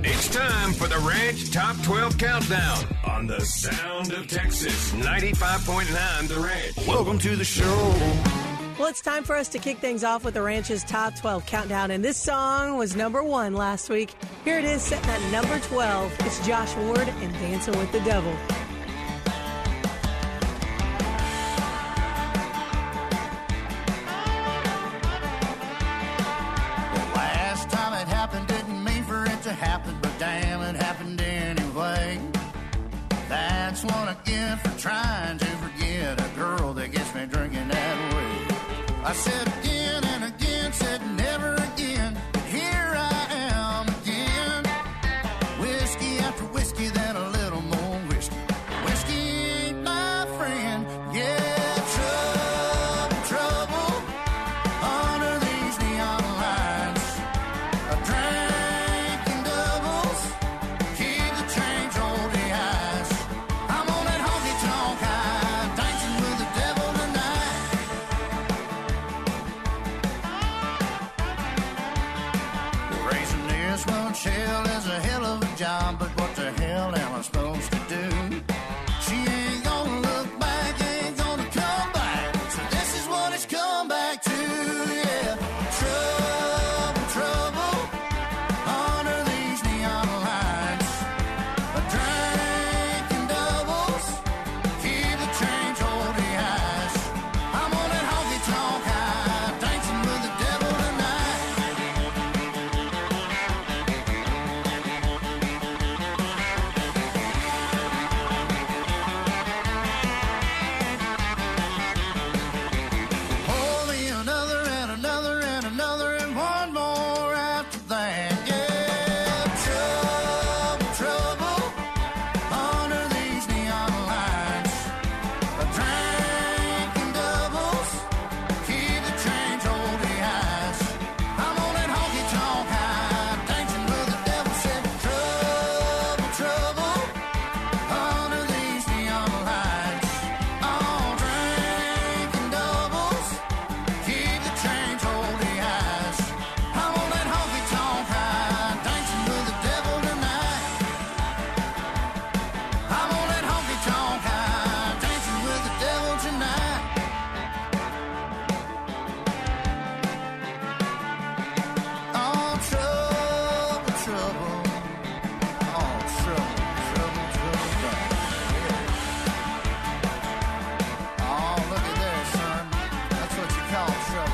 It's time for the Ranch Top 12 Countdown on the Sound of Texas 95.9 The Ranch. Welcome to the show. Well, it's time for us to kick things off with the Ranch's Top 12 Countdown, and this song was number 1 last week. Here it is, sitting at number 12. It's Josh Ward and Dancing with the Devil. Last time it happened, didn't mean for it to happen, but damn, it happened anyway. That's what I get for trying to forget a girl that gets me drinking that way. I said again and again, said never again, but here I am again. Whiskey after whiskey, then a little more whiskey. Whiskey ain't my friend, yeah, trouble, trouble, under these neon lights. A drink in doubles, keep the change on the ice. I'm on that honky-tonk high, dancing with the devil tonight. Raising this one shell is a hell of a job, but what the hell am I supposed to do? She ain't gonna look back, ain't gonna come back, so this is what it's come back to, yeah. Trouble, trouble, under these neon lights. A drink in doubles, keep the change on the ice. I'm on that honky-tonk high, dancing with the devil tonight. Pour me another and another and another and one more after that. Yeah, trouble, trouble, under these neon lights. A drink in doubles, keep the change on the ice. I'm on that honky-tonk high, dancing with the devil. Said trouble, trouble, under these neon lights. Oh, drink in doubles, keep the change on the ice. I'm on that honky-tonk high, dancing with the devil tonight. I'm on that honky-tonk high, dancing with the devil tonight. Oh, trouble, trouble. Oh, trouble, trouble, trouble. Yeah. Oh, look at there, son. That's what you call trouble.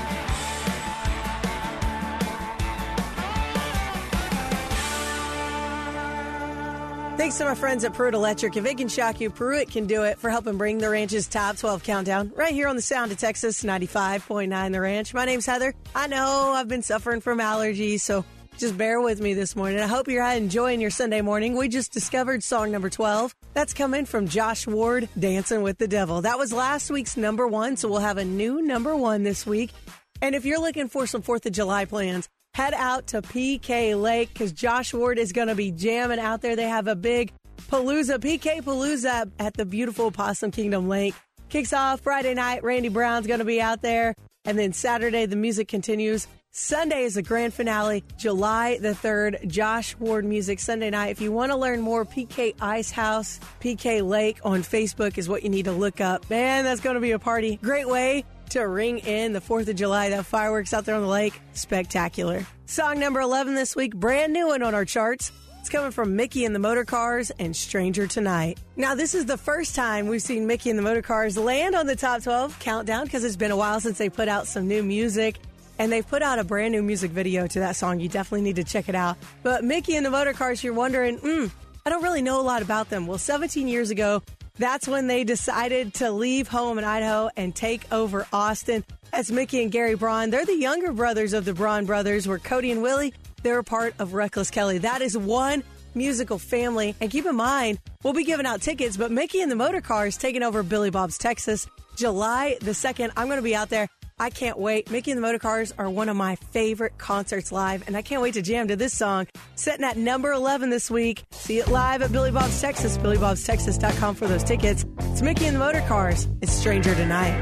Thanks to my friends at Pruitt Electric. If it can shock you, Pruitt can do it for helping bring the Ranch's Top 12 Countdown right here on the Sound of Texas 95.9 The Ranch. My name's Heather. I know I've been suffering from allergies, so just bear with me this morning. I hope you're enjoying your Sunday morning. We just discovered song number 12. That's coming from Josh Ward, Dancing with the Devil. That was last week's number 1, so we'll have a new number 1 this week. And if you're looking for some 4th of July plans, head out to PK Lake because Josh Ward is going to be jamming out there. They have a big Palooza, PK Palooza at the beautiful Possum Kingdom Lake. Kicks off Friday night. Randy Brown's going to be out there. And then Saturday, the music continues. Sunday is the grand finale, July the 3rd, Josh Ward Music Sunday night. If you want to learn more, PK Ice House, PK Lake on Facebook is what you need to look up. Man, that's going to be a party. Great way to ring in the 4th of July. That fireworks out there on the lake, spectacular. Song number 11 this week, brand new one on our charts. It's coming from Mickey and the Motorcars and Stranger Tonight. Now, this is the first time we've seen Mickey and the Motorcars land on the Top 12 Countdown because it's been a while since they put out some new music. And they've put out a brand new music video to that song. You definitely need to check it out. But Mickey and the Motorcars, you're wondering, I don't really know a lot about them. Well, 17 years ago, that's when they decided to leave home in Idaho and take over Austin. That's Mickey and Gary Braun. They're the younger brothers of the Braun brothers, where Cody and Willie, they're a part of Reckless Kelly. That is one musical family. And keep in mind, we'll be giving out tickets, but Mickey and the Motorcars taking over Billy Bob's Texas, July the 2nd. I'm going to be out there. I can't wait. Mickey and the Motorcars are one of my favorite concerts live, and I can't wait to jam to this song. Sitting at number 11 this week. See it live at Billy Bob's Texas, BillyBobsTexas.com for those tickets. It's Mickey and the Motorcars. It's Stranger Tonight.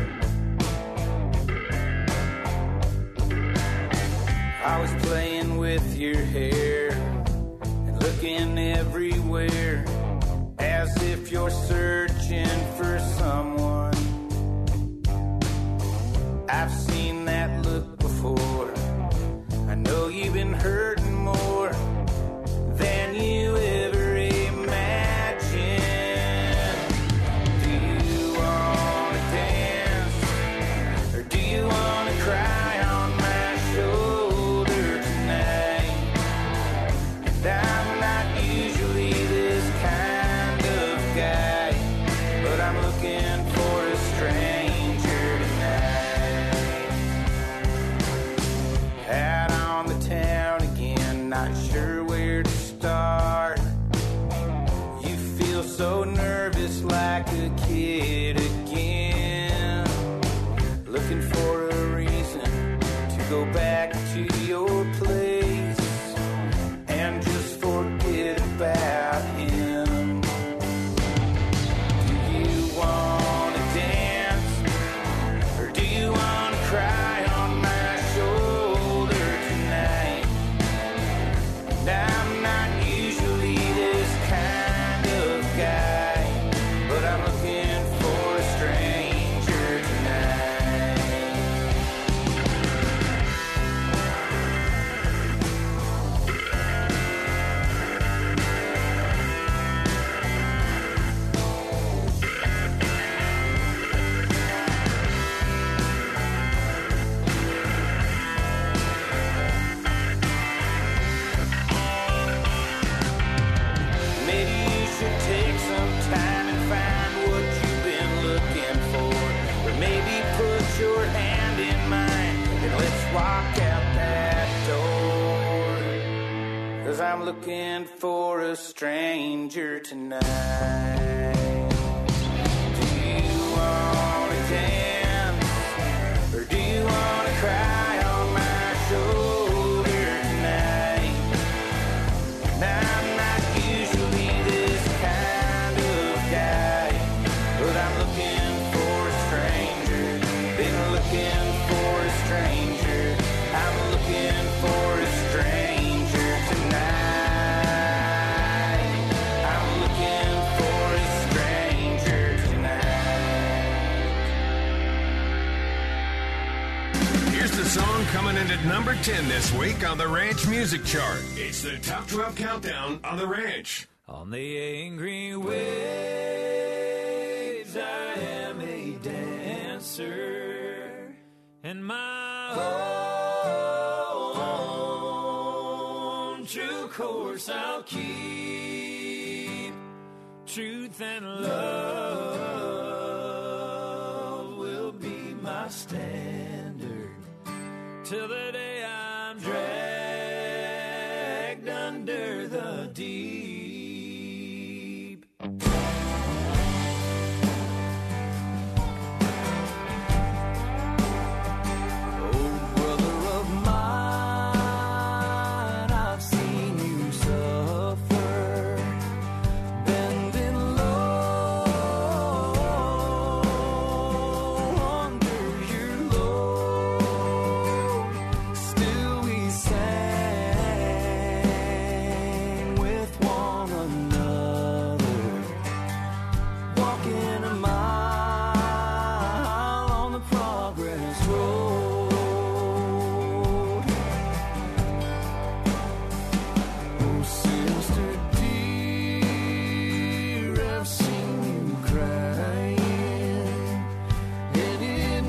I was playing with with your hair and looking everywhere as if you're searching for someone. I've seen that look before. I know you've been hurting more than you ever imagined. Do you want to dance, or do you want to cry on my shoulder tonight? And I'm not usually this kind of guy, but I'm looking for a stranger tonight. Out on the town again, not sure where to start. You feel so nervous like a kid again, looking for a reason to go back to your place and just forget about him. Do you want to dance, or do you want to cry on my shoulder tonight? And I'm not usually this kind of guy, but I'm looking for a stranger tonight. Maybe you should take some time and find what you've been looking for. Or maybe put your hand in mine and let's walk out that door. 'Cause I'm looking for a stranger tonight. Do you want to dance, or do you want to cry on my shoulder tonight? And I'm not usually this kind of guy, but I'm looking for a stranger. Been looking for a stranger. I'm looking for a stranger tonight. I'm looking for a stranger tonight. Here's the song coming in at number 10 this week on the Ranch Music Chart. It's the Top 12 Countdown on the Ranch. On the angry waves, I am a dancer, and my own true course I'll keep. Truth and love will be my standard till the day I'm dragged under the deep. Oh, brother of mine, I've seen you suffer, bending low under your load. Still we sang with one another, walking a mile on the progress road. Oh, sister dear, I've seen you crying, and it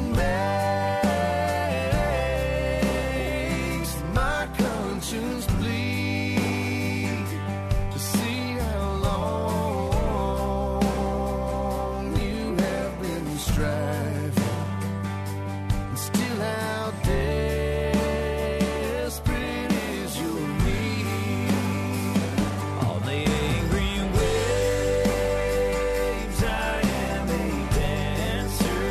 makes my conscience bleed to see how long you have been striving, and still how desperate is your need. On the angry waves, I am a dancer,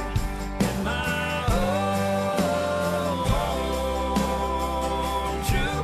and my own true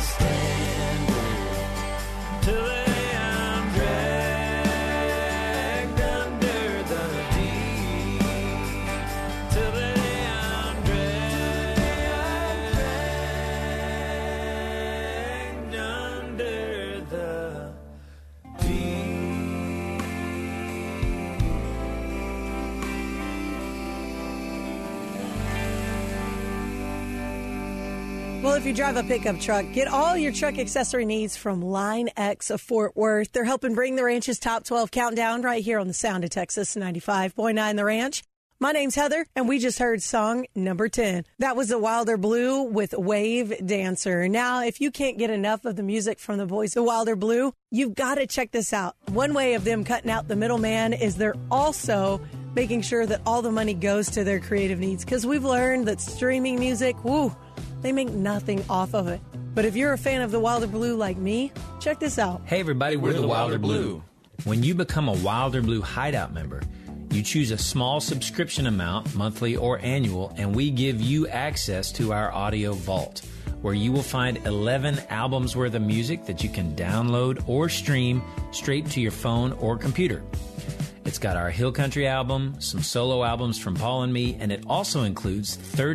standard till I'm dragged under the deep, till I'm dragged under the Well, if you drive a pickup truck, get all your truck accessory needs from Line X of Fort Worth. They're helping bring the ranch's top 12 countdown right here on the Sound of Texas 95.9 The Ranch. My name's Heather, and we just heard song number 10. That was The Wilder Blue with Wave Dancer. Now, if you can't get enough of the music from the boys of Wilder Blue, you've got to check this out. One way of them cutting out the middleman is they're also making sure that all the money goes to their creative needs, because we've learned that streaming music, they make nothing off of it. But if you're a fan of the Wilder Blue like me, check this out. Hey everybody, we're the Wilder Blue. When you become a Wilder Blue Hideout member, you choose a small subscription amount, monthly or annual, and we give you access to our audio vault, where you will find 11 albums worth of music that you can download or stream straight to your phone or computer. It's got our Hill Country album, some solo albums from Paul and me, and it also includes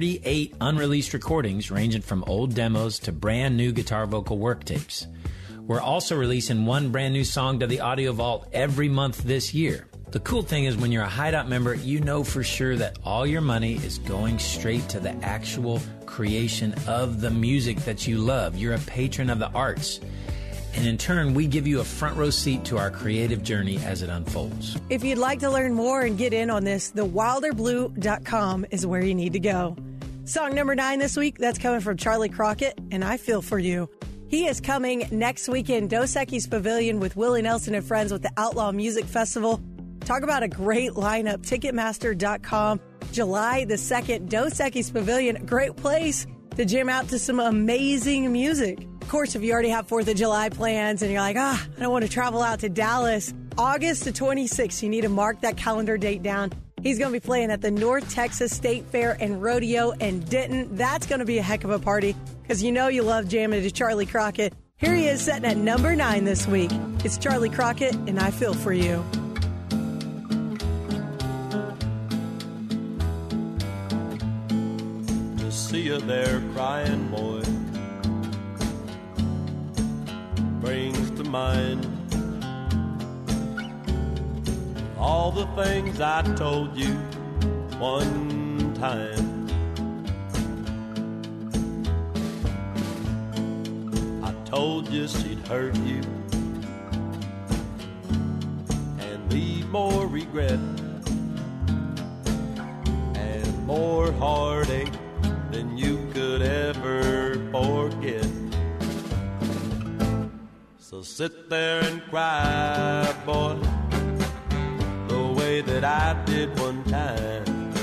38 unreleased recordings ranging from old demos to brand new guitar vocal work tapes. We're also releasing one brand new song to the Audio Vault every month this year. The cool thing is when you're a Hideout member, you know for sure that all your money is going straight to the actual creation of the music that you love. You're a patron of the arts. And in turn, we give you a front row seat to our creative journey as it unfolds. If you'd like to learn more and get in on this, thewilderblue.com is where you need to go. Song number 9 this week, that's coming from Charlie Crockett, and I Feel For You. He is coming next weekend, Dos Equis Pavilion with Willie Nelson and friends with the Outlaw Music Festival. Talk about a great lineup, Ticketmaster.com. July the 2nd, Dos Equis Pavilion, a great place to jam out to some amazing music. Of course, if you already have 4th of July plans and you're like, I don't want to travel out to Dallas, August the 26th, you need to mark that calendar date down. He's going to be playing at the North Texas State Fair and Rodeo in Denton. That's going to be a heck of a party because you know you love jamming to Charlie Crockett. Here he is sitting at number 9 this week. It's Charlie Crockett, and I Feel For You. To see you there crying, boy, brings to mind all the things I told you one time. I told you she'd hurt you and leave more regret and more heartache than you could ever forget. So sit there and cry, boy, the way that I did one time,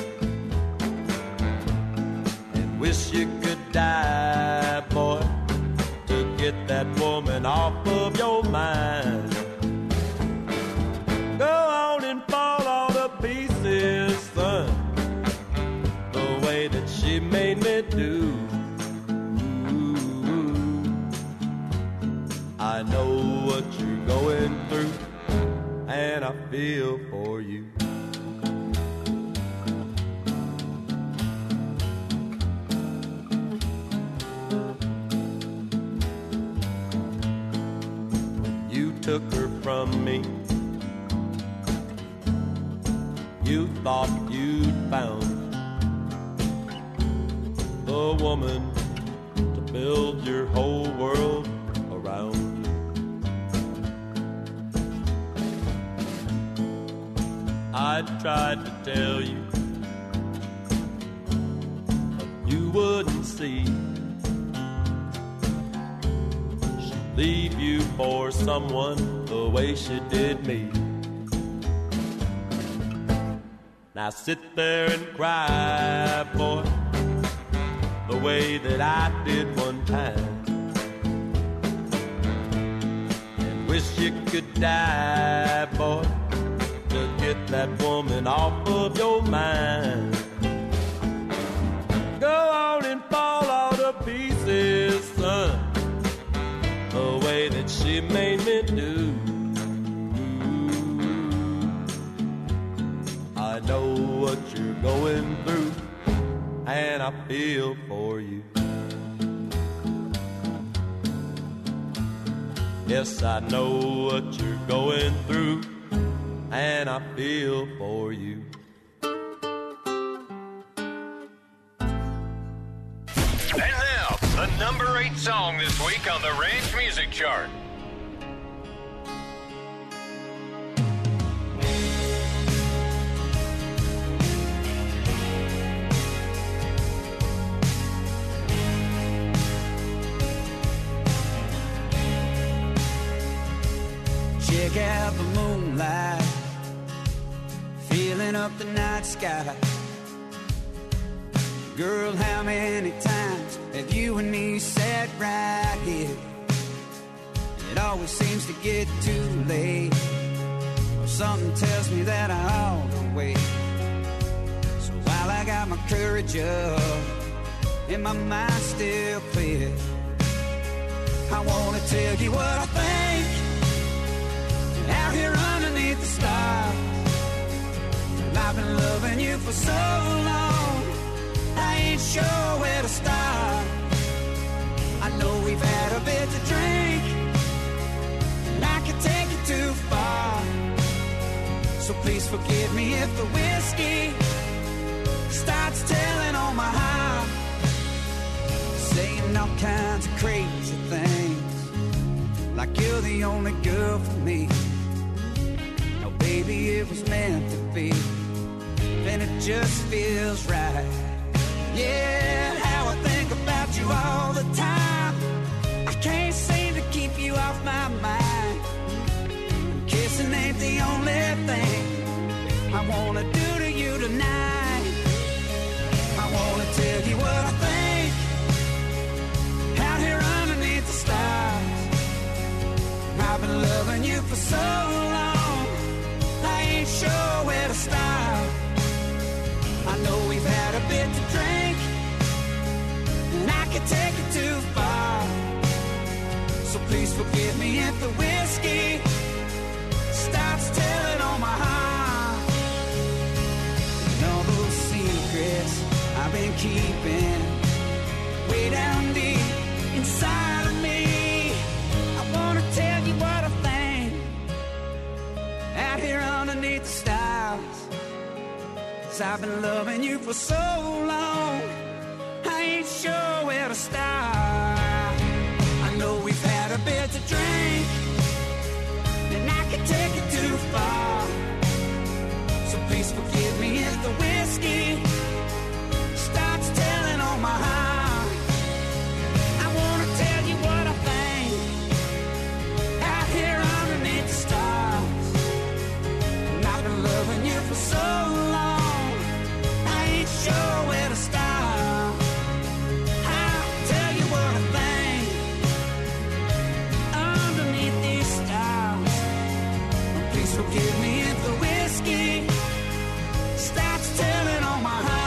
and wish you could die, boy, to get that woman off of your mind. Go on and fall all to pieces, son, the way that she made me do. I know what you're going through, and I feel for you. When you took her from me, you thought you'd found the woman to build your whole world around. I tried to tell you, but you wouldn't see. She'd leave you for someone the way she did me. Now sit there and cry, boy, the way that I did one time, and wish you could die, boy, to get that woman off of your mind. Go on and fall all to pieces, son, you made me do. I know what you're going through, and I feel for you. Yes, I know what you're going through, and I feel for you. And now, the number 8 song this week on the Ranch Music Chart. Check out the moonlight, filling up the night sky. Girl, how many times have you and me sat right here? It always seems to get too late, or something tells me that I ought to wait. So while I got my courage up and my mind still clear, I wanna tell you what I think. Out here underneath the stars, I've been loving you for so long, I ain't sure where to start. I know we've had a bit to drink, and I can take it too far. So please forgive me if the whiskey starts telling on my heart, saying all kinds of crazy things, like you're the only girl for me. No, baby, it was meant to be, and it just feels right. Yeah, how I think about you all the time, I can't seem to keep you off my mind. Kissing ain't the only thing I wanna do to you tonight. I wanna tell you what I think. Out here underneath the stars, I've been loving you for so long, I ain't sure where to start. I know we've had a bit to drink, and I can take it too far. So please forgive me if the whiskey starts telling on my heart. And all those secrets I've been keeping way down deep inside of me, I wanna tell you what I think. Out here underneath the stars, 'cause I've been loving you for so long, I ain't sure where to start. I know we've had a bit to drink, and I can take it too far. So please forgive me if the whiskey starts telling on my heart. I wanna tell you what I think. Out here underneath the stars, and I've been loving you for so long, I ain't sure where to start. I'll tell you what I think. Underneath these stars, please forgive me if the whiskey starts telling on my heart.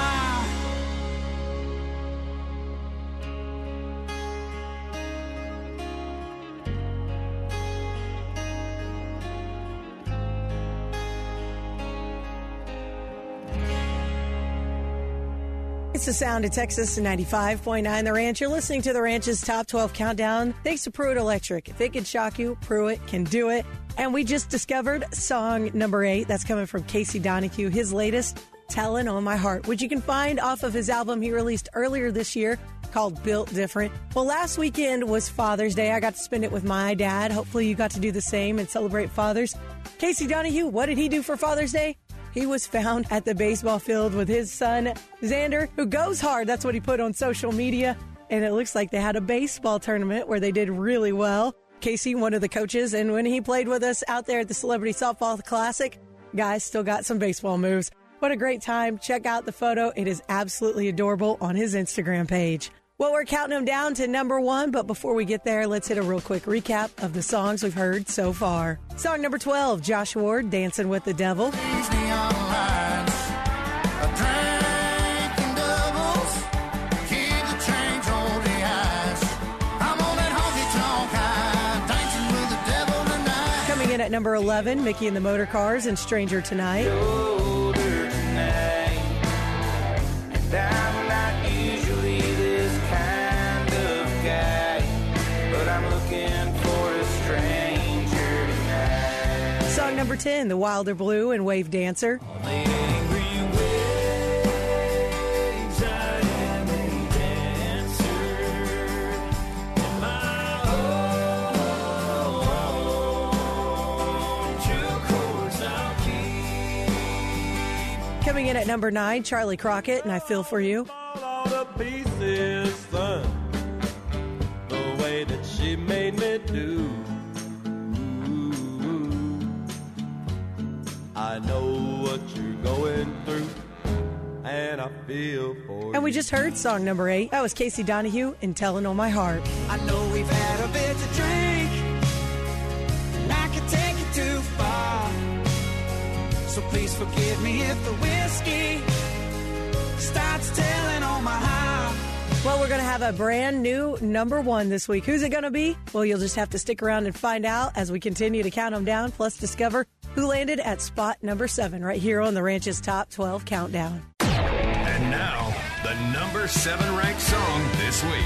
It's the sound of Texas 95.9 The Ranch. You're listening to The Ranch's Top 12 Countdown. Thanks to Pruitt Electric. If it can shock you, Pruitt can do it. And we just discovered song number 8. That's coming from Casey Donahue, his latest, Tellin' on My Heart, which you can find off of his album he released earlier this year called Built Different. Well, last weekend was Father's Day. I got to spend it with my dad. Hopefully you got to do the same and celebrate fathers. Casey Donahue, what did he do for Father's Day? He was found at the baseball field with his son, Xander, who goes hard. That's what he put on social media. And it looks like they had a baseball tournament where they did really well. Casey, one of the coaches, and when he played with us out there at the Celebrity Softball Classic, guys still got some baseball moves. What a great time. Check out the photo. It is absolutely adorable on his Instagram page. Well, we're counting them down to number 1, but before we get there, let's hit a real quick recap of the songs we've heard so far. Song number 12, Josh Ward, Dancing with the Devil. These neon lights, a drink and doubles, keep the change, hold the eyes. I'm on that honky tonk high, dancing with the Coming in at number 11, Mickey and the Motorcars and Stranger Tonight. Older tonight, and I'm not usually this kind of guy, but I'm looking for a stranger tonight. Song number 10, The Wilder Blue and Wave Dancer. The angry waves, I am a dancer in my own true course I'll keep. Coming in at number 9, Charlie Crockett and I Feel For You. All the pieces, son, the way that she made me do. I know what you're going through, and I feel for you. And we just heard song number 8. That was Casey Donahue and Tellin' on My Heart. I know we've had a bit to drink, and I could take it too far. So please forgive me if the whiskey starts telling on my heart. Well, we're going to have a brand new number 1 this week. Who's it going to be? Well, you'll just have to stick around and find out as we continue to count them down, plus discover who landed at spot number 7 right here on the Ranch's Top 12 Countdown. And now, the number 7 ranked song this week.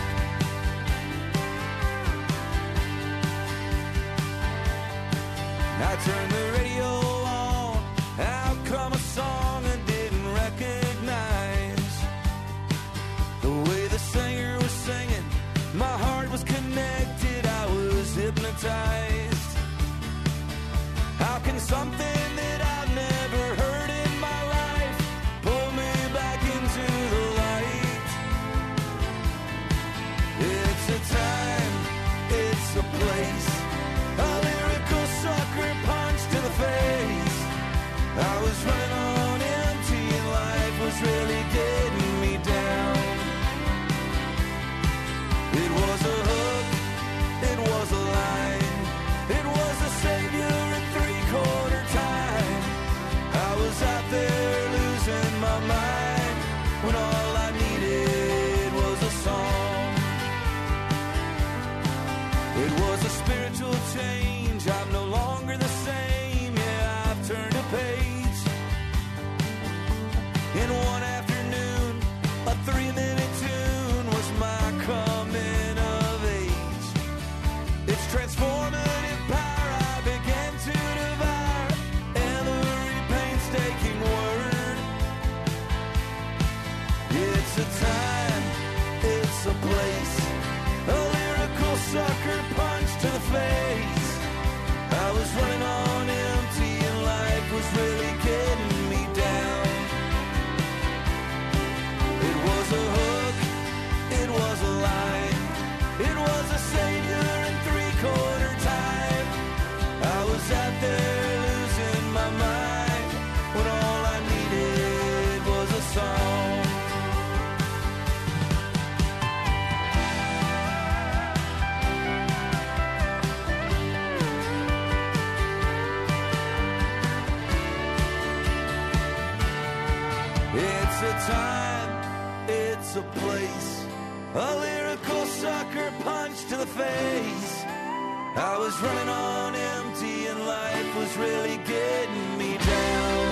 I turned the radio on. How come a song I didn't recognize? The way the singer was singing, my heart was connected. I was hypnotized. How can something that I've never heard in my life pull me back into the light? It's a time, it's a place, a lyrical sucker punch to the face. I was running on empty and life was really getting me down. It was a hook, it was a line, it was a savior in three-quarter time. I was out there losing my mind when all I needed was a song. It was a spiritual change, I'm no longer the same, yeah, I've turned a page. In one afternoon, a 3-minute tune was my coming of age. It's transformative power I began to devour, every painstaking word. It's a time, it's a place, a lyrical sucker punch to the face. I was running on empty and life was really getting me down. It was a hook, it was a line, it was a savior in three-quarter time. I was out there losing my mind when all I needed was a song. It's a time, it's a place, a lyrical sucker punch to the face. I was running on empty and life was really getting me down.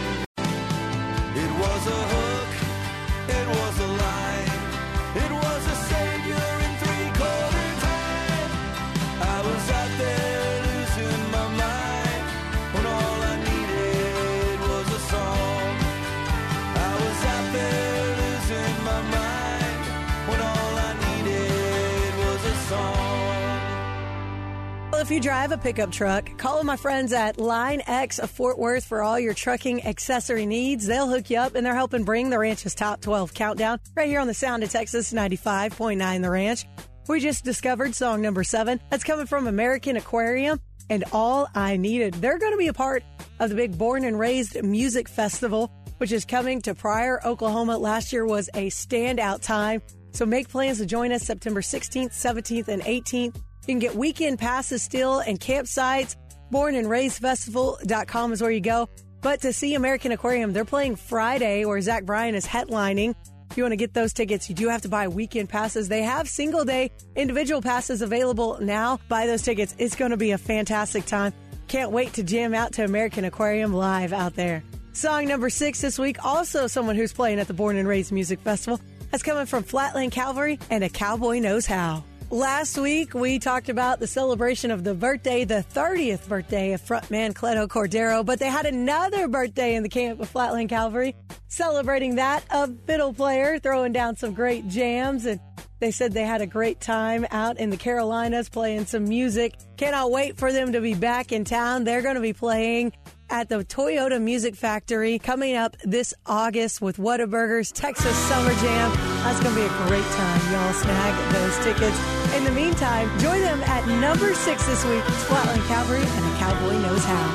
It was a hook, it was a line, it was a savior in three-quarter time. I was out there losing my mind when all I needed was a song. I was out there losing my mind when all I needed was a song. Well, if you drive a pickup truck, call my friends at Line X of Fort Worth for all your trucking accessory needs. They'll hook you up, and they're helping bring the Ranch's Top 12 Countdown right here on the Sound of Texas 95.9 The Ranch. We just discovered song number 7. That's coming from American Aquarium and All I Needed. They're going to be a part of the big Born and Raised Music Festival, which is coming to Pryor, Oklahoma. Last year was a standout time. So make plans to join us September 16th, 17th, and 18th. You can get weekend passes still and campsites. BornandRaisedFestival.com is where you go. But to see American Aquarium, they're playing Friday, where Zach Bryan is headlining. If you want to get those tickets, you do have to buy weekend passes. They have single-day individual passes available now. Buy those tickets. It's going to be a fantastic time. Can't wait to jam out to American Aquarium live out there. Song number 6 this week, also someone who's playing at the Born and Raised Music Festival. That's coming from Flatland Cavalry and A Cowboy Knows How. Last week, we talked about the celebration of the birthday, the 30th birthday of frontman Cleto Cordero, but they had another birthday in the camp of Flatland Cavalry. Celebrating that, a fiddle player throwing down some great jams, and they said they had a great time out in the Carolinas playing some music. Cannot wait for them to be back in town. They're going to be playing at the Toyota Music Factory coming up this August with Whataburger's Texas Summer Jam. That's going to be a great time. Y'all snag those tickets. In the meantime, join them at number 6 this week. It's Flatland Cavalry and A Cowboy Knows How.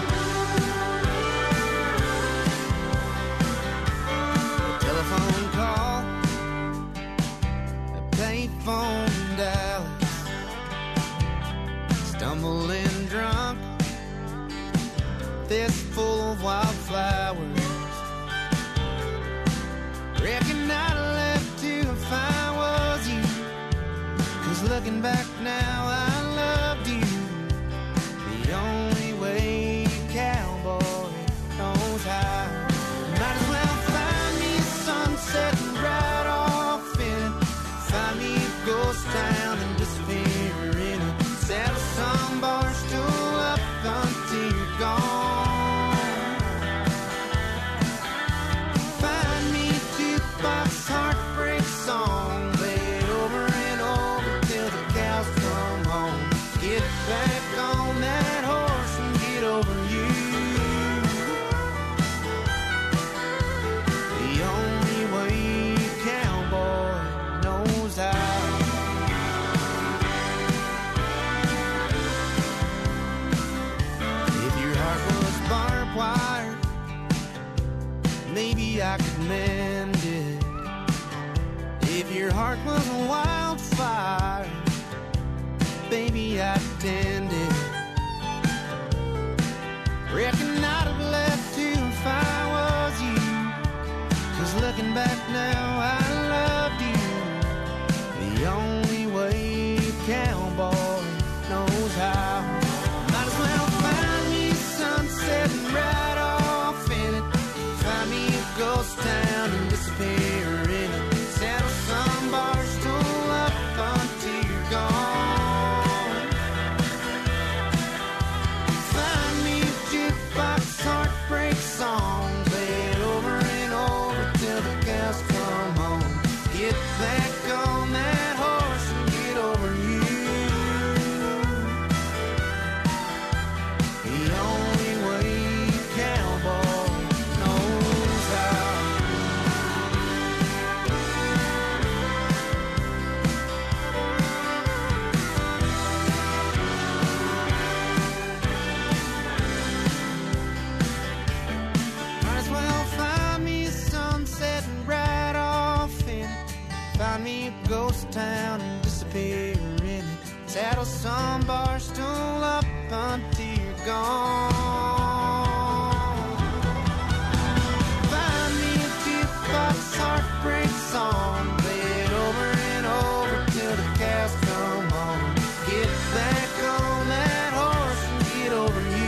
A telephone call, a payphone in Dallas, stumbling drunk, fistful of wildflowers. Reckon I left you if I was you, 'cause looking back now I loved you the only way a cowboy knows how. Might as well find me a sunset and ride off in it, find me a ghost town and disappear in it, saddle some bar stool up until you're gone. Heartbreak song, play it over and over till the cows come home. Get back on that horse and get over you. The only way a cowboy knows how. If your heart was barbed wire, maybe I could mend it. If your heart was a wildfire, baby, I'd tend it. Reckon I'd have left you if I was you, 'cause looking back now I loved you the only way a cowboy knows how. Might as well find me a sunset and ride off in it, find me a ghost town and disappear in it, saddle some bar stool up until you're gone. Find me a jukebox heartbreak song, play it over and over till the cows come home. Get back on that horse and get over you. The only way a cowboy knows how. Might as well find me a sunset and ride off in it, find me a ghost town and disappear in it, saddle some bar stool up until you're gone. Find me a jukebox heartbreak song, play it over and over till the cows come home. Get back on that horse and get over you.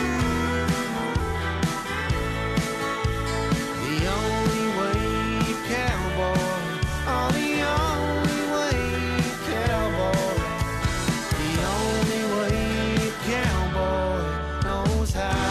The only way a cowboy, oh, the only way a cowboy, the only way a cowboy knows how.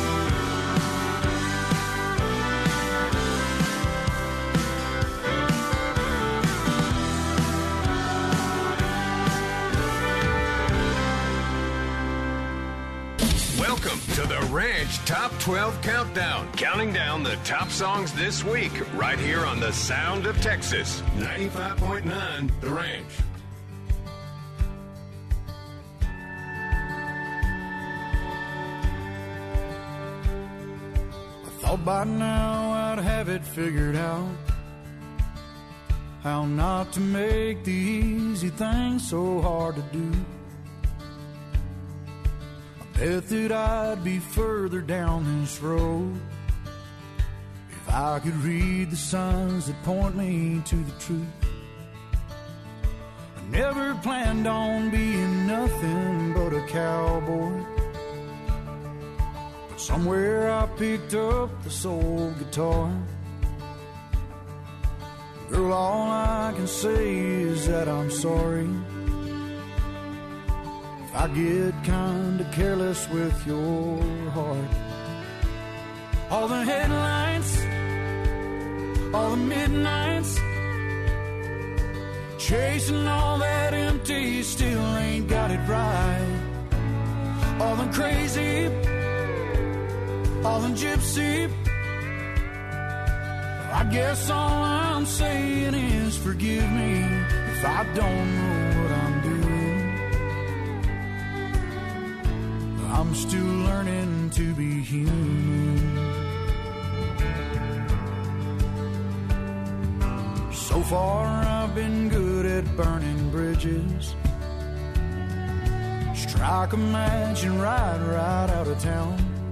Welcome to the Ranch Top 12 Countdown, counting down the top songs this week, right here on the Sound of Texas, 95.9 The Ranch. I thought by now I'd have it figured out, how not to make the easy things so hard to do. Bet that I'd be further down this road if I could read the signs that point me to the truth. I never planned on being nothing but a cowboy, Somewhere I picked up this old guitar. Girl, all I can say is that I'm sorry if I get kinda careless with your heart. All the headlights, all the midnights, chasing all that empty, still ain't got it right. All the crazy, all the gypsy, I guess all I'm saying is forgive me if I don't know what I'm doing. I'm still learning to be human. So far I've been good at burning bridges. Strike a match and ride right out of town.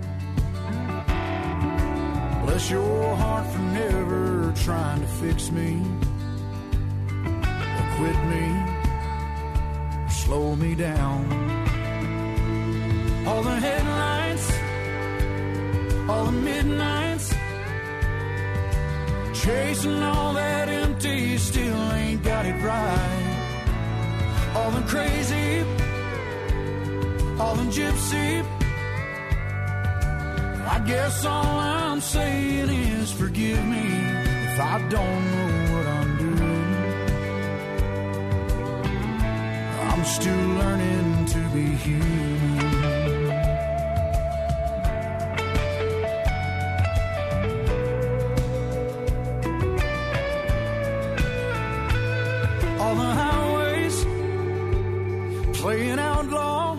Bless your heart for never trying to fix me or quit me or slow me down. All the headlights, all the midnights, chasing all that empty, still ain't got it right. All the crazy, all the gypsy, I guess all I'm saying is forgive me if I don't know what I'm doing. I'm still learning to be human. All the highways playing outlaw,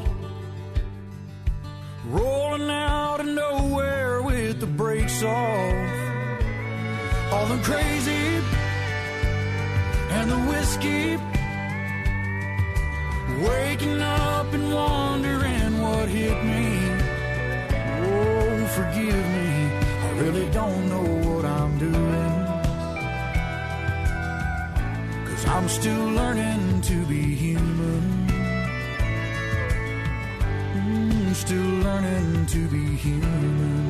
rolling out of nowhere with the brakes off. All the crazy and the whiskey, waking up and wondering what hit me. Oh, forgive me, I really don't know what I'm doing, 'cause I'm still learning to be human. Still learning to be human.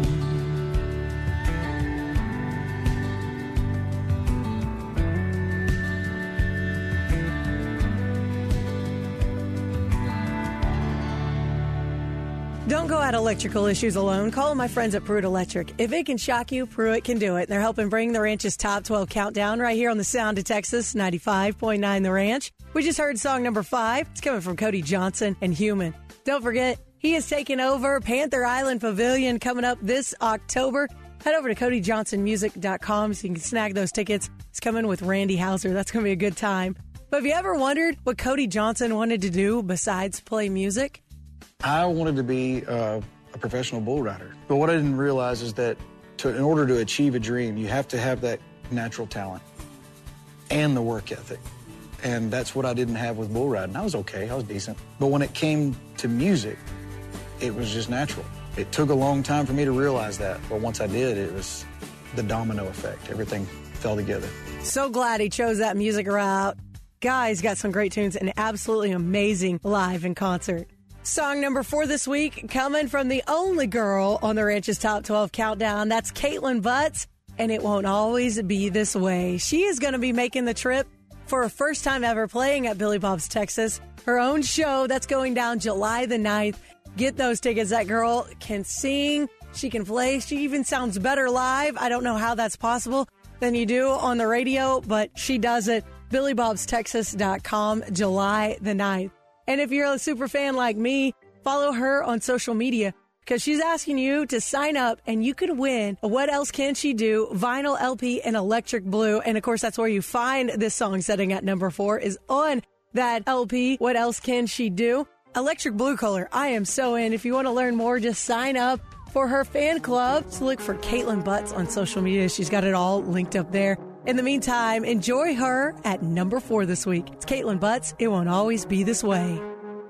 Don't go at electrical issues alone. Call my friends at Pruitt Electric. If it can shock you, Pruitt can do it. They're helping bring the Ranch's Top 12 countdown right here on the Sound of Texas, 95.9 The Ranch. We just heard song number 5. It's coming from Cody Johnson and Human. Don't forget, he is taking over Panther Island Pavilion coming up this October. Head over to CodyJohnsonMusic.com so you can snag those tickets. It's coming with Randy Houser. That's going to be a good time. But have you ever wondered what Cody Johnson wanted to do besides play music? I wanted to be a professional bull rider. But what I didn't realize is that in order to achieve a dream, you have to have that natural talent and the work ethic. And that's what I didn't have with bull riding. I was okay, I was decent. But when it came to music, it was just natural. It took a long time for me to realize that. But once I did, it was the domino effect. Everything fell together. So glad he chose that music route. Guy's got some great tunes and absolutely amazing live in concert. Song number 4 this week, coming from the only girl on the Ranch's Top 12 countdown. That's Caitlin Butts, and It Won't Always Be This Way. She is going to be making the trip for her first time ever playing at Billy Bob's Texas. Her own show that's going down July the 9th. Get those tickets. That girl can sing. She can play. She even sounds better live. I don't know how that's possible than you do on the radio, but she does it. BillyBobsTexas.com, July the 9th. And if you're a super fan like me, follow her on social media because she's asking you to sign up and you could win a What Else Can She Do vinyl LP in Electric Blue. And of course, that's where you find this song setting at number 4 is on that LP. What Else Can She Do? Electric Blue color. I am so in. If you want to learn more, just sign up for her fan club. So look for Caitlin Butts on social media. She's got it all linked up there. In the meantime, enjoy her at number 4 this week. It's Caitlin Butts. It Won't Always Be This Way.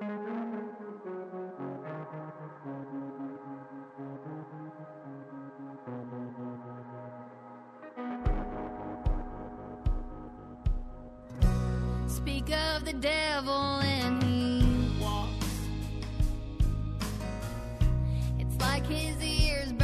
Speak of the devil and he walks. It's like his ears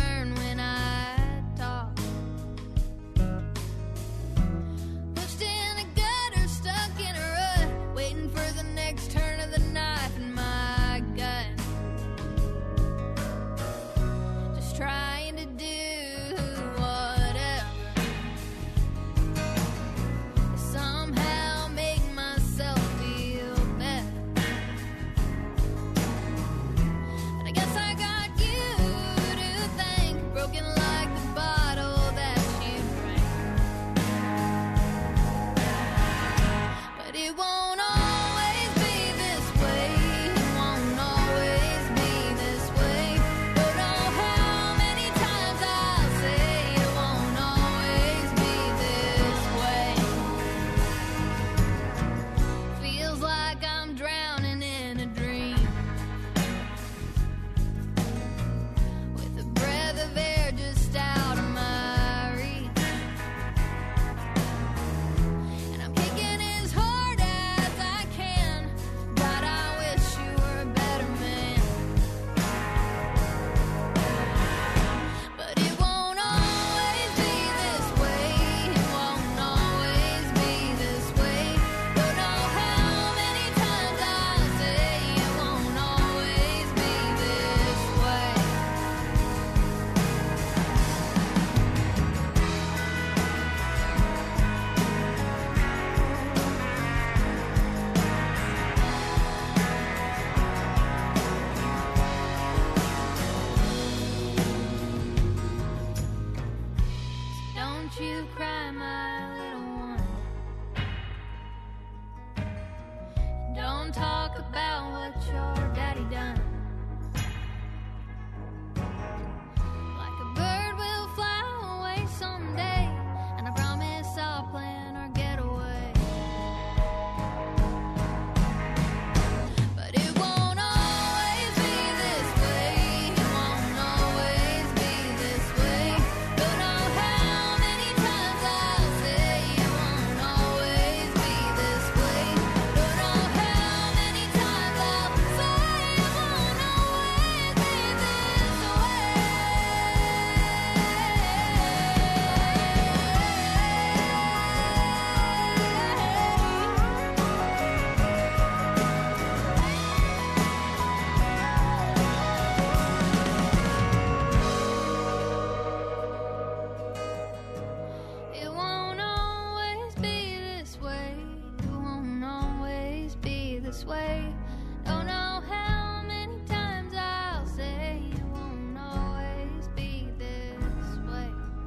Don't know how many times I'll say it won't always be this way.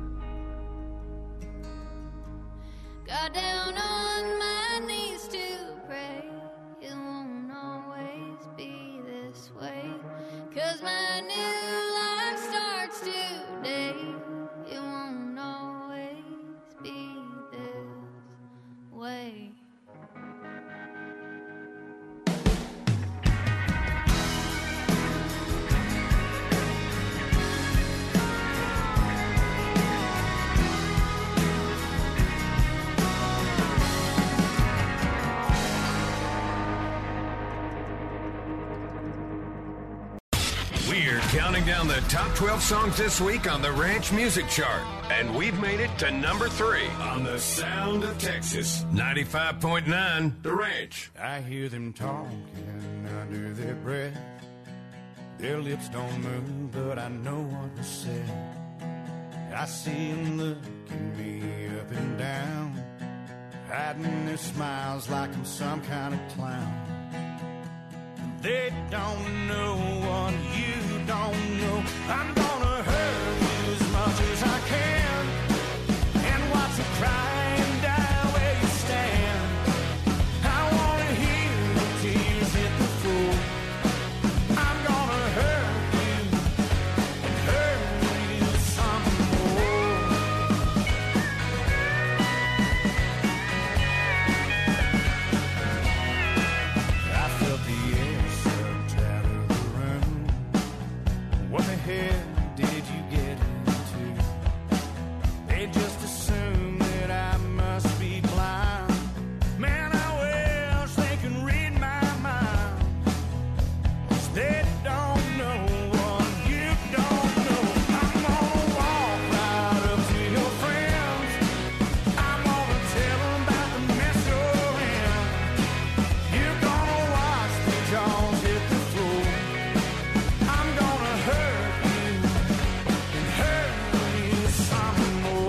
Got down on my knees to pray. It won't always be this way. 'Cause my new life starts today. It won't always be this way. We're counting down the top 12 songs this week on the Ranch Music Chart. And we've made it to number 3 on the Sound of Texas. 95.9, The Ranch. I hear them talking under their breath. Their lips don't move, but I know what was said. I see them looking me up and down, hiding their smiles like I'm some kind of clown. They don't know what you don't know. I'm gonna hurt you as much as I can, and watch you cry and die where you stand. I wanna hear the tears hit the floor. I'm gonna hurt you and hurt you some more. I felt the air sucked out of the room. What the hell did you get into? They just assume that I must be blind. Man, I wish they could read my mind. 'Cause they don't know what you don't know. I'm gonna walk right up to your friends. I'm gonna tell them about the mess you're in. You're gonna watch the jaws hit the floor. I'm gonna hurt you and hurt you some more.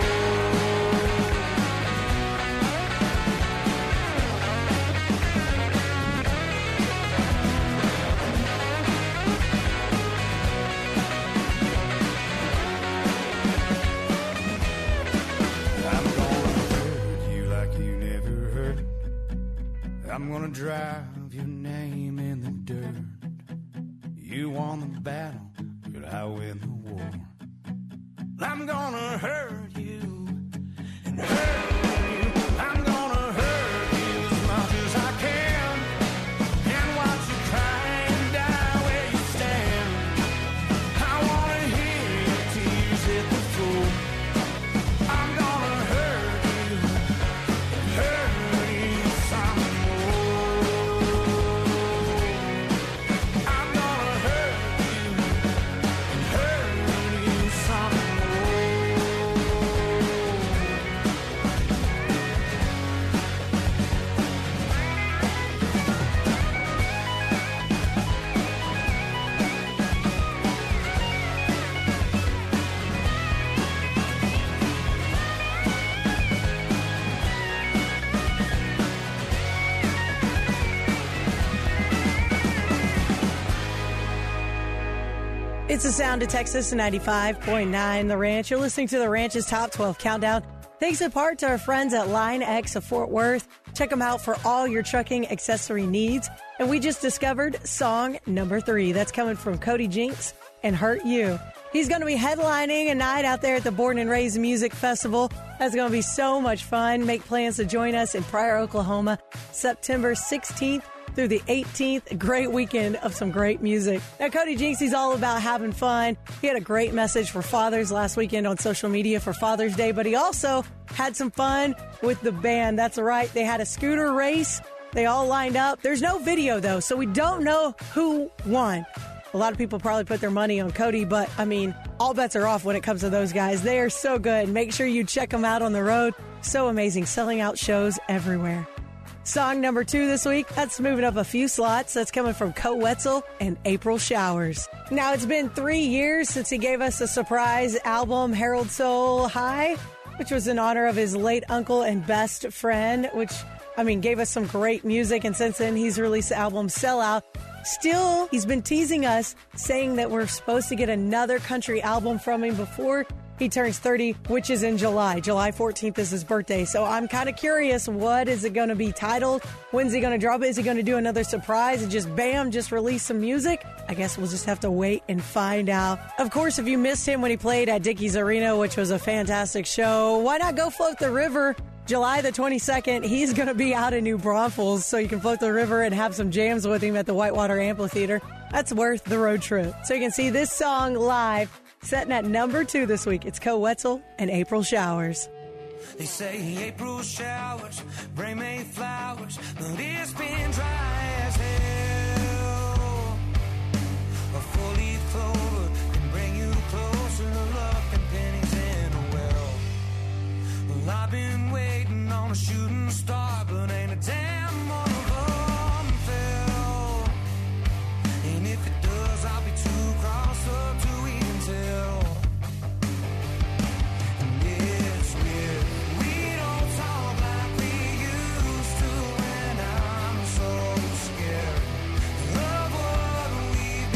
I'm gonna hurt you like you never hurt. I'm gonna drive your name in the dirt. You won the battle, but I win the war. I'm gonna hurt you and hurt you. I'm gonna hurt you as much as I can, and watch you cry and die where you stand. I wanna hear your tears hit the floor. I'm gonna hurt you and hurt you some more. I'm gonna hurt you and hurt you some more. It's the Sound of Texas, 95.9 The Ranch. You're listening to The Ranch's Top 12 Countdown. Thanks in part to our friends at Line X of Fort Worth. Check them out for all your trucking accessory needs. And we just discovered song number 3. That's coming from Cody Jinks and Hurt You. He's going to be headlining a night out there at the Born and Raised Music Festival. That's going to be so much fun. Make plans to join us in Pryor, Oklahoma, September 16th through the 18th. Great weekend of some great music. Now, Cody Jinks, he's all about having fun. He had a great message for fathers last weekend on social media for Father's Day, but he also had some fun with the band. That's right. They had a scooter race. They all lined up. There's no video, though, so we don't know who won. A lot of people probably put their money on Cody, but, I mean, all bets are off when it comes to those guys. They are so good. Make sure you check them out on the road. So amazing. Selling out shows everywhere. Song number 2 this week, that's moving up a few slots. That's coming from Co Wetzel and April Showers. Now, it's been 3 years since he gave us a surprise album, Harold Soul High, which was in honor of his late uncle and best friend, which, I mean, gave us some great music. And since then, he's released the album Sellout. Still, he's been teasing us, saying that we're supposed to get another country album from him before he turns 30, which is in July. July 14th is his birthday. So I'm kind of curious, what is it going to be titled? When's he going to drop it? Is he going to do another surprise and just bam, just release some music? I guess we'll just have to wait and find out. Of course, if you missed him when he played at Dickies Arena, which was a fantastic show, why not go float the river? July the 22nd, he's going to be out in New Braunfels, so you can float the river and have some jams with him at the Whitewater Amphitheater. That's worth the road trip. So you can see this song live, setting at number 2 this week. It's Co Wetzel and April Showers. They say April showers bring May flowers, but it's been dry as hell. A four-leaf clover can bring you closer to luck and pennies in a well. Well, I've been waiting on a shooting star, but ain't a damn one of them fell. And if it does, I'll be too crossed up to even tell. And it's weird, we don't talk like we used to, and I'm so scared of what we've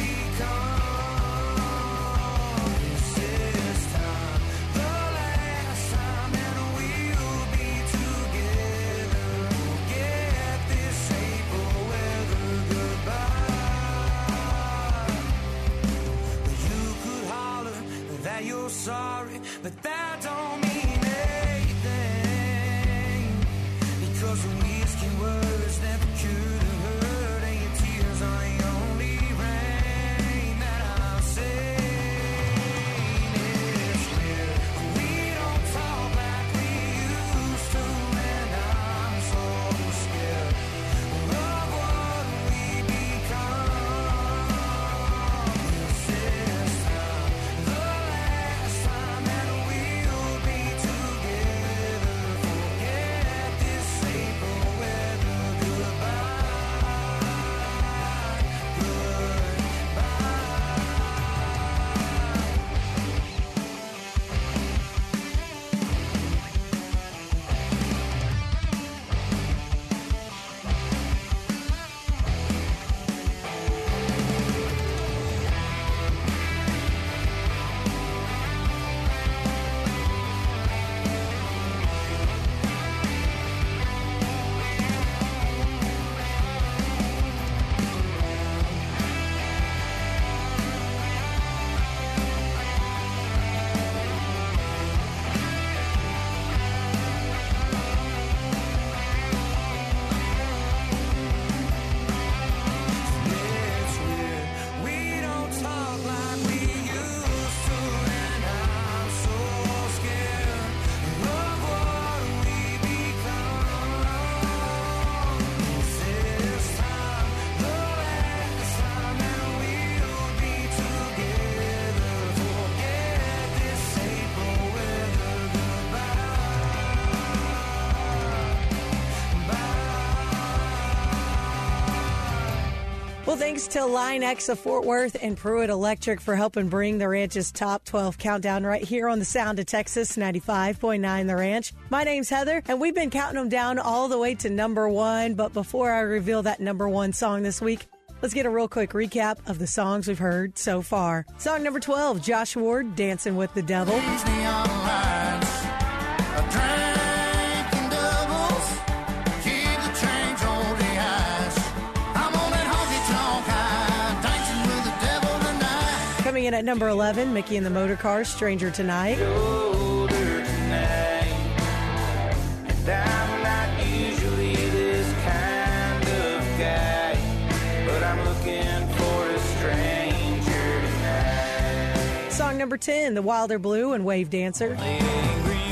become. This is time, the last time, and we'll be together. Forget this April weather goodbye. You could holler that you're sorry, but that don't mean anything. Because the whiskey words never cure the hurt, and your tears are the only rain that I've seen. It's weird, we don't talk like we used to, and I'm so scared of what we become. This is time, the last time, and we'll be together. Forget this April weather goodbye. It's weird, we don't talk like we used to, and I'm so scared of what we become. This is time, the last time, and we'll be together. Forget this April weather Well, thanks to Line X of Fort Worth and Pruitt Electric for helping bring the Ranch's Top 12 countdown right here on the Sound of Texas, 95.9 The Ranch. My name's Heather, and we've been counting them down all the way to number 1. But before I reveal that number 1 song this week, let's get a real quick recap of the songs we've heard so far. Song number 12, Josh Ward, Dancing with the Devil. These neon lights, a drink and doubles, keep the change, hold the eyes. I'm on that honky-tonk high, dancing with the devil tonight. Coming in at number 11, Mickey and the Motorcars, Stranger Tonight. Older tonight, and I'm not usually this kind of guy, but I'm looking for a stranger tonight. Song number 10, The Wilder Blue and Wave Dancer. Angry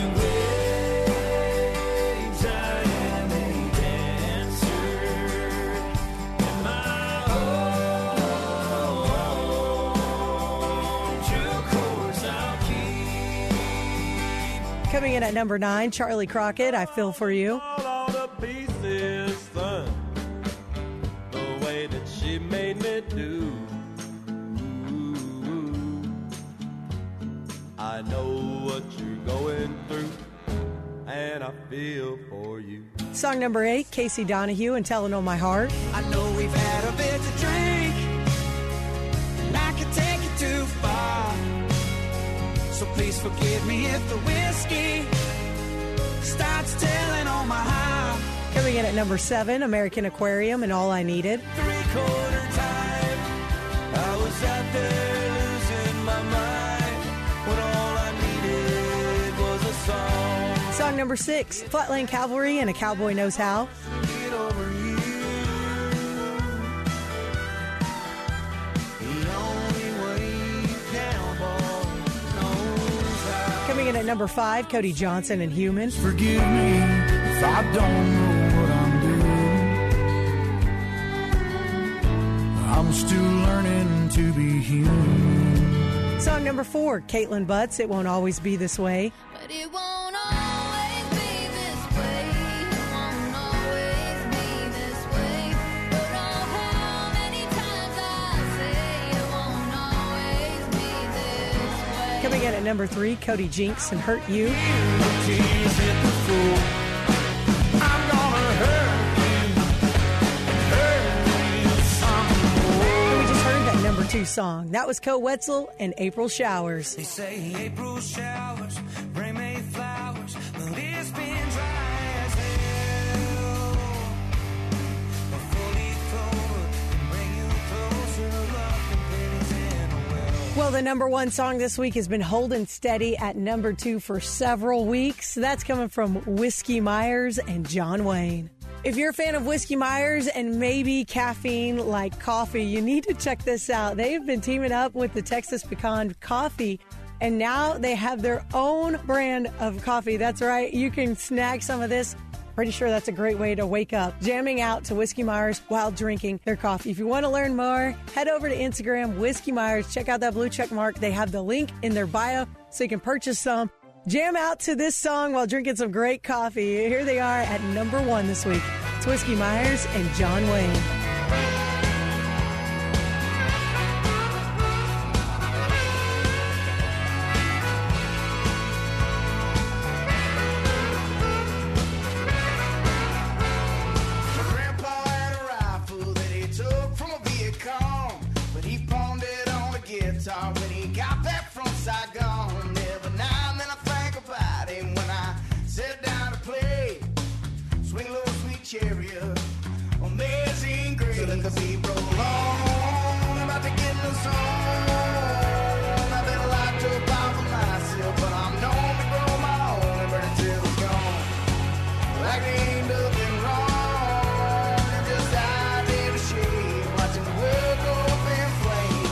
waves, I am a dancer, and my own true course I'll keep. Coming in at number 9, Charlie Crockett, I Feel For You. All the pieces, son, the way that she made me do. I know what you're going through, and I feel for you. Song number 8, Casey Donahue and Tellin' on My Heart. I know we've had a bit to drink please forgive me if the whiskey starts telling on my high. Coming in at number 7, American Aquarium and All I Needed. 3/4 time, I was out there losing my mind when all I needed was a song. Song number 6, Flatland Cavalry and A Cowboy Knows How. Get over you. The only way cowboy knows how. Coming in at number 5, Cody Johnson and Human. Forgive me if I don't know what I'm doing. I'm still learning to be human. Song number 4, Caitlin Butts, It Won't Always Be This Way. But it won't always be this way. It won't always be this way. But oh, how many times I say it won't always be this way. Coming in at number 3, Cody Jinks and Hurt You. Tease hit the fool. I'm gonna hurt you some more. And we just heard that number 2 song. That was Co Wetzel and April Showers. They say April showers bring May flowers, but it's been dry as hell. A fully clover can bring you closer to love and pennies in a well. Well, the number 1 song this week has been holding steady at number 2 for several weeks. That's coming from Whiskey Myers and John Wayne. If you're a fan of Whiskey Myers and maybe caffeine like coffee, you need to check this out. They've been teaming up with the Texas Pecan Coffee, and now they have their own brand of coffee. That's right. You can snag some of this. Pretty sure that's a great way to wake up, jamming out to Whiskey Myers while drinking their coffee. If you want to learn more, head over to Instagram, Whiskey Myers. Check out that blue check mark. They have the link in their bio so you can purchase some. Jam out to this song while drinking some great coffee. Here they are at number 1 this week. It's Whiskey Myers and John Wayne. My grandpa had a rifle that he took from a Viet Cong, but he pawned it on a guitar when he got back from Saigon. Every now and then I think about him when I sit down to play. Swing a little sweet chariot, amazing grace. So let the beat roll on, about to get in the zone. I've been locked up out for myself, but I'm known to grow my own and burn it till it's gone. Like there ain't nothing wrong, I'm just out there to shade, watching the world go up in flames.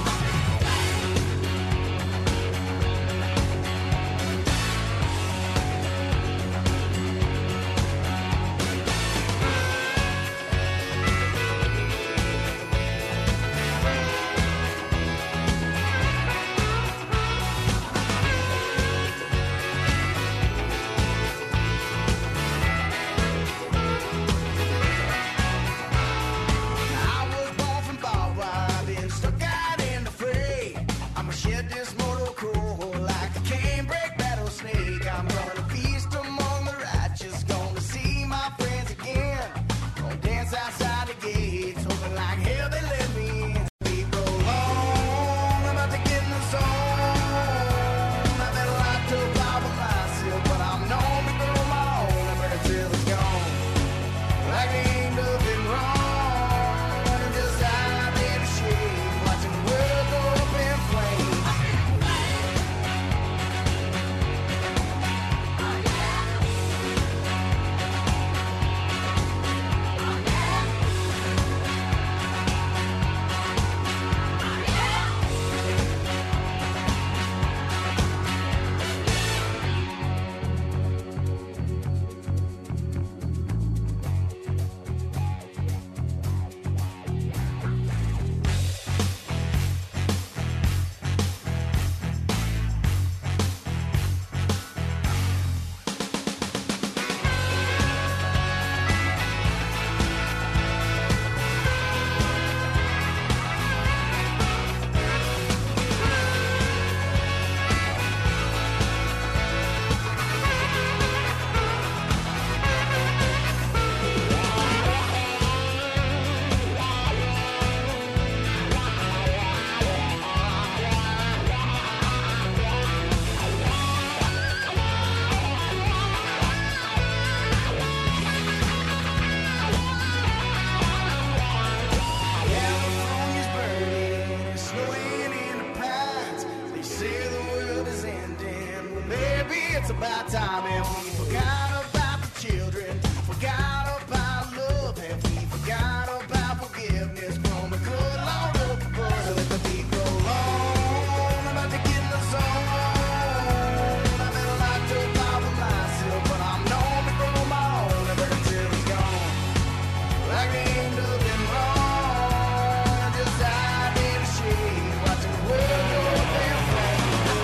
it's about time. And we forgot about the children, forgot about love, and we forgot about forgiveness from the good Lord up above. So let the beat go on, I'm about to get in the zone. I've been locked up all by myself, but I'm known to grow my own ever until it's gone. I can't do nothing wrong, I just hide in the shade, watching the world go damn fast.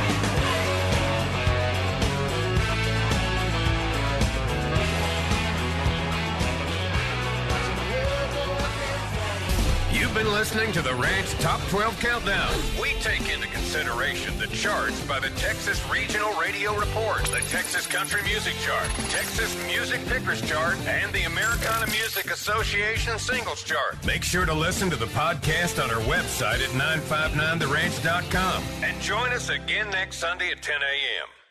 You've been listening to the Ranch Top 12 Countdown. We take into consideration the charts by the Texas Regional Radio Report, the Texas Country Music Chart, Texas Music Pickers Chart, and the Americana Music Association Singles Chart. Make sure to listen to the podcast on our website at 959theranch.com. And join us again next Sunday at 10 a.m.